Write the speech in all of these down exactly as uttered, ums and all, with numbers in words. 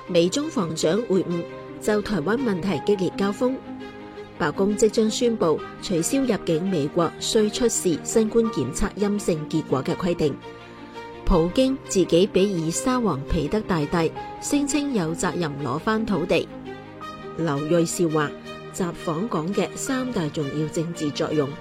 美中防長會晤，就台灣問題激烈交鋒。白宮即將宣布取消入境美國需出示新冠檢測陰性結果嘅規定。普京自己比爾沙皇彼得大帝，聲稱有責任攞返土地。劉銳紹話習訪港嘅三大重要政治作用。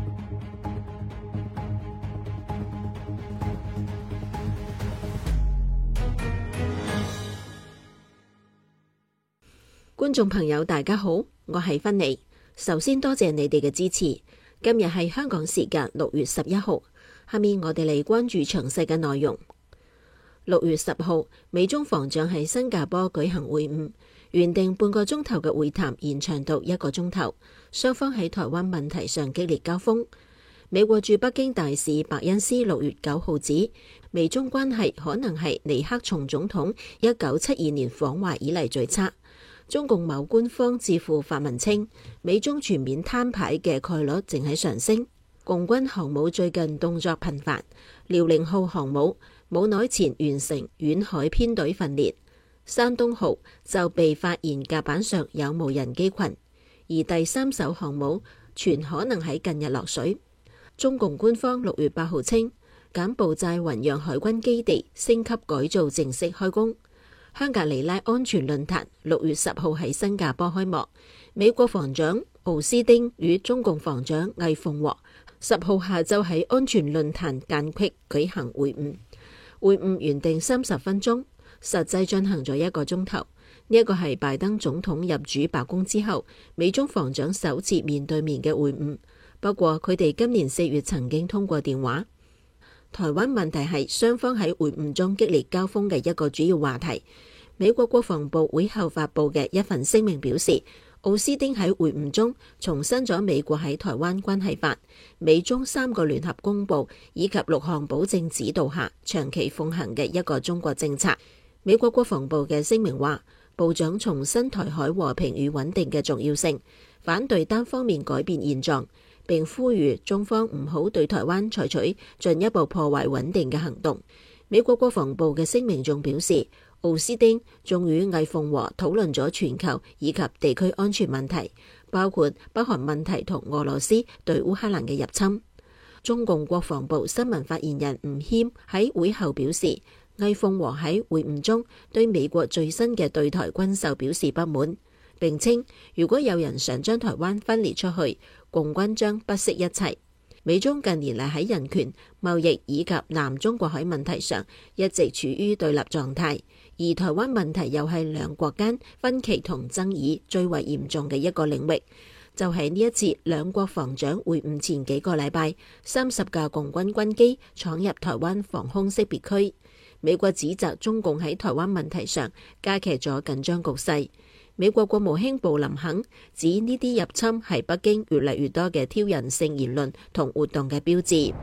觀眾朋友大家好，我係芬妮。首先多謝你哋嘅支持。今日係香港時間六月十一號，下面我哋嚟關注詳細嘅內容。六月十號，美中防長喺新加坡舉行會晤，原定半個鐘頭嘅會談延長到一個鐘頭，雙方喺台灣問題上激烈交鋒。美國駐北京大使白恩斯六月九號指，美中關係可能係尼克松總統一九七二年訪華以嚟最差。中共某官方智庫發文稱，美中全面攤牌嘅概率正喺上升。共軍航母最近動作頻繁，遼寧號航母冇耐前完成遠海編隊訓練，山東號就被發現甲板上有無人機群，而第三艘航母全可能喺近日落水。中共官方六月八號稱，柬埔寨雲陽海軍基地升級改造正式開工。香格里拉安全論壇六月十號喺新加坡開幕，美國防長奧斯丁與中共防長魏鳳和十號下晝喺安全論壇間隙舉行會晤。會晤原定三十分鐘，實際進行咗一個鐘頭。呢一個係拜登總統入主白宮之後，美中防長首次面對面嘅會晤。不過佢哋今年四月曾經通過電話。台灣問題係雙方喺會晤中激烈交鋒嘅一個主要話題。美國國防部會後發布嘅一份聲明表示，奧斯丁喺會晤中重申咗美國喺台灣關係法、美中三個聯合公報以及六項保證指導下長期奉行嘅一個中國政策。美國國防部嘅聲明話，部長重申台海和平與穩定嘅重要性，反對單方面改變現狀，並呼籲中方唔好對台灣採取進一步破壞穩定嘅行動。美國國防部嘅聲明仲表示，奧斯丁仲與魏鳳和討論咗全球以及地區安全問題，包括北韓問題同俄羅斯對烏克蘭嘅入侵。中共國防部新聞發言人吳謙喺會後表示，魏鳳和喺會晤中對美國最新嘅對台軍售表示不滿，並稱如果有人想將台灣分裂出去，共軍將不惜一切。美中近年嚟喺人權、貿易以及南中國海問題上一直處於對立狀態，而台灣問題又係兩國間分歧同爭議最為嚴重嘅一個領域。就喺呢一次兩國防長會晤前幾個禮拜，三十架共軍軍機闖入台灣防空識別區，美國指責中共喺台灣問題上加劇咗緊張局勢。美國國務卿布林肯指呢啲入侵係北京越嚟越多嘅挑釁性言論同活動嘅標誌。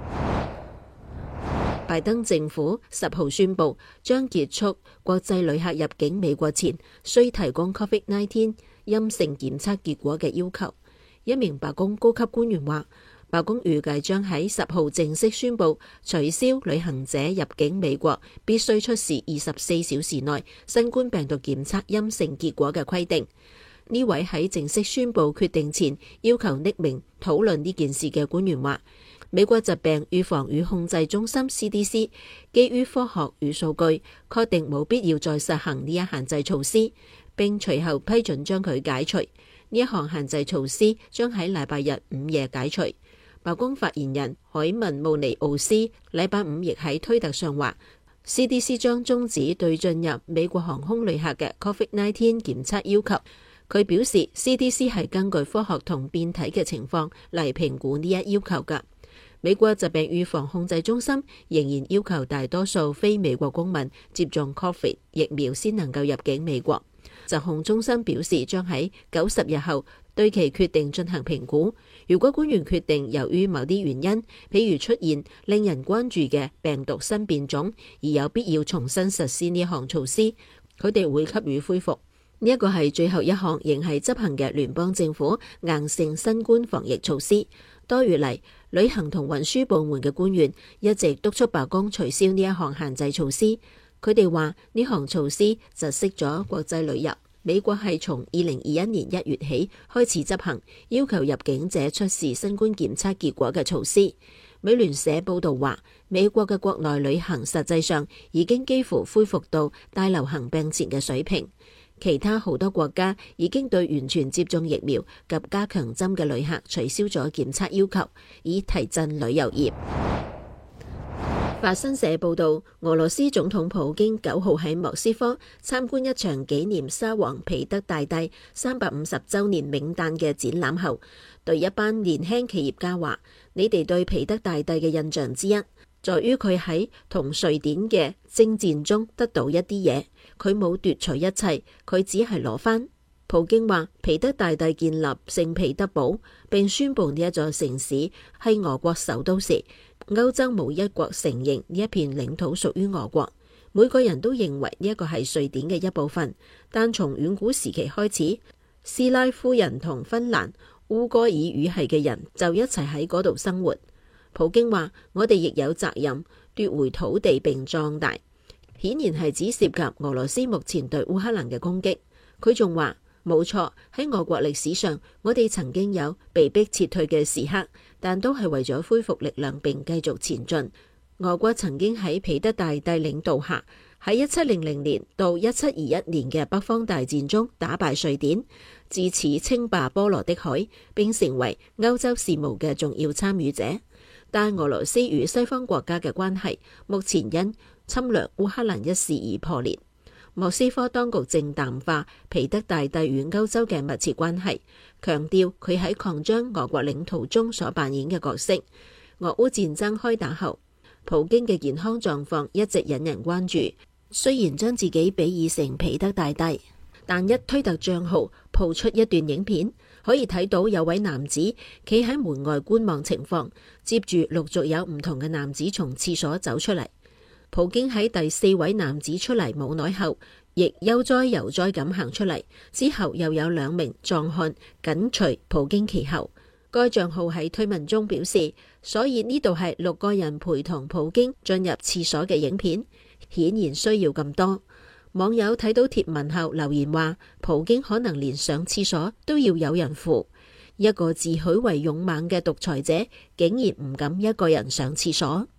拜登政府十號宣布將結束國際旅客入境美國前需提供 Covid 十九 陰性檢測結果嘅要求。一名白宮高級官員話，白宮預計將喺十號正式宣布取消旅行者入境美國必須出示二十四小時內新冠病毒檢測陰性結果嘅規定。呢位喺正式宣布決定前要求匿名討論呢件事嘅官員話，美國疾病預防與控制中心 C D C 基於科學與數據，確定冇必要再實行呢一限制措施，並隨後批准將佢解除。呢一項限制措施將喺禮拜日午夜解除。白宮發言人海文慕尼奧斯禮拜五亦喺推特上話 ，C D C 將終止對進入美國航空旅客嘅 Covid 十九 檢測要求。佢表示 ，C D C 係根據科學同變體嘅情況嚟評估呢一要求㗎。美國疾病預防控制中心仍然要求大多數非美國公民接種 Covid 疫苗先能夠入境美國。疾控中心表示，將喺九十日後對其決定進行評估。如果官員決定由於某啲原因，譬如出現令人關注嘅病毒新變種，而有必要重新實施呢項措施，佢哋會給予恢復。呢一個係最後一項仍係執行嘅聯邦政府硬性新冠防疫措施。多月嚟，旅行同運輸部門嘅官員一直督促白宮取消呢一項限制措施。 佢哋話呢項措施窒息咗國際旅遊。美國係從二零二一年一月起開始執行要求入境者出示新冠檢測結果嘅措施。美聯社報道話，美國嘅國內旅行實際上已經幾乎恢復到大流行病前嘅水平。其他好多國家已經對完全接種疫苗及加強針嘅旅客取消咗檢測要求，以提振旅遊業。法新社報道，俄羅斯總統普京九號喺莫斯科參觀一場紀念沙皇彼得大帝三百五十週年冥誕嘅展覽後，對一班年輕企業家話：你哋對彼得大帝嘅印象之一，在於佢喺同瑞典嘅征戰中得到一啲嘢，佢冇奪取一切，佢只係攞返。普京話：彼得大帝建立聖彼得堡並宣布呢一座城市係俄國首都時，歐洲冇一國承認呢一片領土屬於俄國，每個人都認為呢一個係瑞典嘅一部分。但從遠古時期開始，斯拉夫人同芬蘭、烏戈爾語系嘅人就一齊喺嗰度生活。普京話：我哋亦有責任奪回土地並壯大，顯然係只涉及俄羅斯目前對烏克蘭嘅攻擊。佢仲話：冇錯，喺俄國歷史上，我哋曾經有被迫撤退嘅時刻，但都係為咗恢復力量並繼續前進。俄國曾經喺彼得大帝領導下，喺一七零零年到一七二一年嘅北方大戰中打敗瑞典，自此稱霸波羅的海，並成為歐洲事務嘅重要參與者。但俄羅斯與西方國家嘅關係，目前因侵略烏克蘭一事而破裂。莫斯科當局正淡化彼得大帝與歐洲嘅密切關係，強調佢喺擴張俄國領土中所扮演嘅角色。俄烏戰爭開打後，普京嘅健康狀況一直引人關注。雖然將自己比擬成彼得大帝，但一推特賬號鋪出一段影片，可以睇到有位男子企喺門外觀望情況，接住陸續有唔同嘅男子從廁所走出嚟。普京喺第四位男子出嚟冇耐後，亦悠哉悠哉咁行出嚟，之後又有兩名壯漢緊隨普京其後。該賬號喺推文中表示，所以呢度係六個人陪同普京進入廁所嘅影片，顯然需要咁多。網友睇到貼文後留言話，普京可能連上廁所都要有人扶，一個自詡為勇猛嘅獨裁者，竟然唔敢一個人上廁所。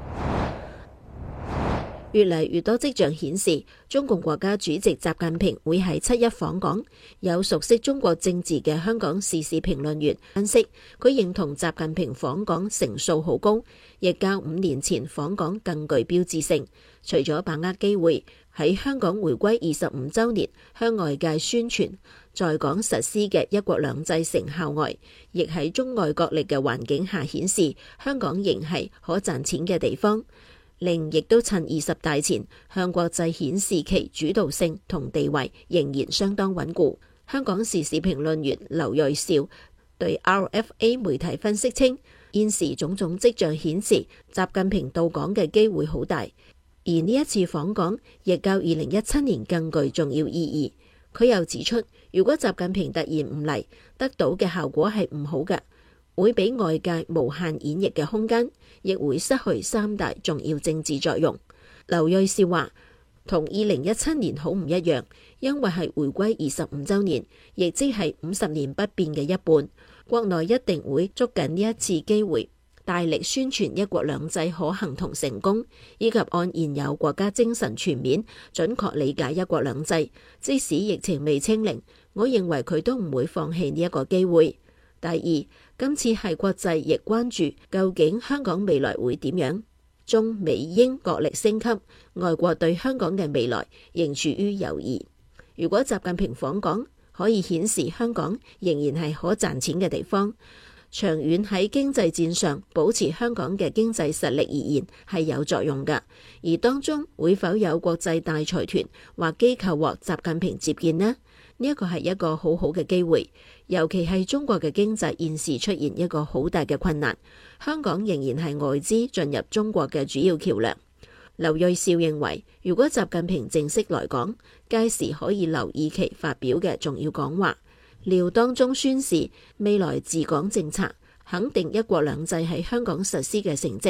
越嚟越多跡象顯示，中共國家主席習近平會喺七一訪港。有熟悉中國政治嘅香港時事評論員分析，佢認同習近平訪港成數好高，亦較五年前訪港更具標誌性。除咗把握機會喺香港回歸二十五週年向外界宣傳在港實施嘅一國兩制成效外，亦喺中外角力嘅環境下顯示香港仍係可賺錢嘅地方。另亦都趁二十大前向國際顯示其主導性同地位仍然相當穩固。香港時事評論員劉銳紹對 R F A 媒體分析稱，現時種種跡象顯示習近平到港嘅機會好大，而呢一次訪港亦較二零一七年更具重要意義。佢又指出，如果習近平突然唔嚟，得到嘅效果係唔好嘅，會俾外界無限演繹嘅空間，亦會失去三大重要政治作用。劉銳紹話，同二零一七年好唔一樣，因為係回歸二十五週年，亦即係五十年不變嘅一半。國內一定會捉緊呢一次機會，大力宣傳一國兩制可行同成功，以及按現有國家精神全面準確理解一國兩制。即使疫情未清零，我認為佢都唔會放棄呢一個機會。第二，今次係國際亦關注究竟香港未來會點樣。中美英角力升級，外國對香港嘅未來仍處於猶豫。如果習近平訪港，可以顯示香港仍然係可賺錢嘅地方。長遠喺經濟戰上保持香港嘅經濟實力而言係有作用㗎。而當中會否有國際大財團或機構獲習近平接見呢？呢一個係一個好好嘅機會，尤其係中國嘅經濟現時出現一個好大嘅困難，香港仍然係外資進入中國嘅主要橋樑。劉銳紹認為，如果習近平正式來港，屆時可以留意其發表嘅重要講話，料當中宣示未來治港政策，肯定一國兩制喺香港實施嘅成績，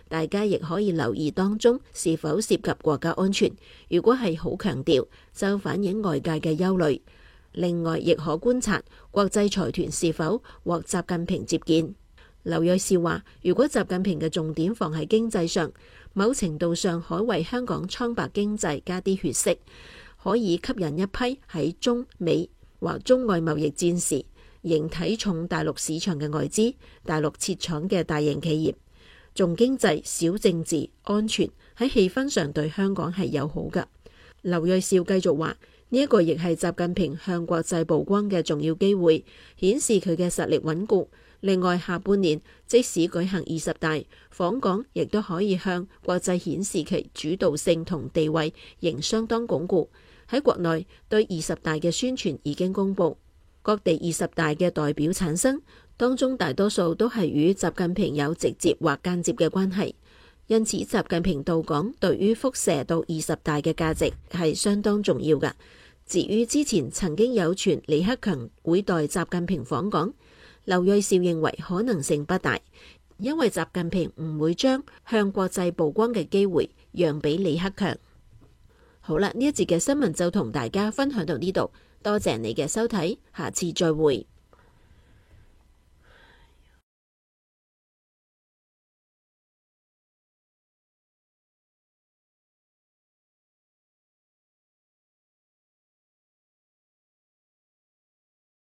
大家亦可以留意當中是否涉及國家安全。如果係好強調，就反映外界嘅憂慮。另外，亦可觀察國際財團是否獲習近平接見。劉銳紹話，如果習近平嘅重點放喺經濟上，某程度上可為香港蒼白經濟加啲血色，可以吸引一批喺中美或中外貿易戰時仍睇重大陸市場嘅外資、大陸設廠嘅大型企業。重經濟、少政治、安全，喺氣氛上對香港係友好㗎。劉銳紹繼續話，呢一個亦係習近平向國際曝光嘅重要機會，顯示佢嘅實力穩固。另外，下半年即使舉行二十大，訪港亦都可以向國際顯示其主導性同地位仍相當鞏固。喺國內對二十大嘅宣傳已經公布，各地二十大嘅代表產生，當中大多數都係與習近平有直接或間接嘅關係。因此，習近平到港對於輻射到二十大嘅價值係相當重要㗎。至於之前曾經有傳李克強會代習近平訪港，劉銳紹認為可能性不大，因為習近平唔會將向國際曝光嘅機會讓俾李克強。好啦，呢一節嘅新聞就同大家分享到呢度，多謝你嘅收睇，下次再會。